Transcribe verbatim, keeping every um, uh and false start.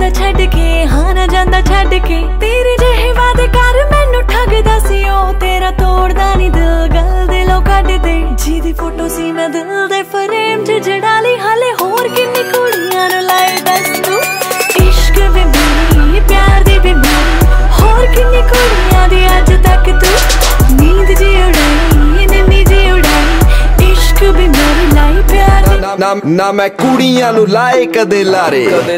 ਜਾਂਦਾ ਛੱਡ ਕੇ, ਹਾਂ ਨਾ ਜਾਂਦਾ ਛੱਡ ਕੇ। ਤੇਰੇ ਜਿਹੇ ਵਾਦੇ ਕਰ ਮੈਨੂੰ ਠੱਗਦਾ ਸੀ ਉਹ, ਤੇਰਾ ਤੋੜਦਾ ਨੀ ਦਿਲ ਗੱਲ ਦਿਲੋਂ ਕੱਢ ਦੇ। ਜਿਹਦੀ ਫੋਟੋ ਸੀ ਮੈਂ ਦਿਲ ਦੇ ਫਰੇਮ 'ਚ ਜੜਾ ਲਈ, ਹਾਲੇ ਹੋਰ ਕਿੰਨੀ ਕੁੜੀਆਂ ਨੂੰ ਲਾਏ ਦੱਸ ਤੂੰ। ਇਸ਼ਕ ਬਿਮਾਰੀ ਪਿਆਰ ਦੀ ਬਿਮਾਰੀ, ਹੋਰ ਕਿੰਨੀ ਕੁੜੀਆਂ ਦੀ ਅੱਜ ਤੱਕ ਤੂੰ ਨੀਂਦ ਜੀ ਉਡਾਈ, ਨੀਂਦ ਜੀ ਉਡਾਈ। ਇਸ਼ਕ ਬਿਮਾਰੀ ਲਾਈ ਪਿਆਰ ਦੀ ਨਾ ਨਾ ਮੈਂ ਕੁੜੀਆਂ ਨੂੰ ਲਾਏ ਕਦੇ ਲਾਰੇ।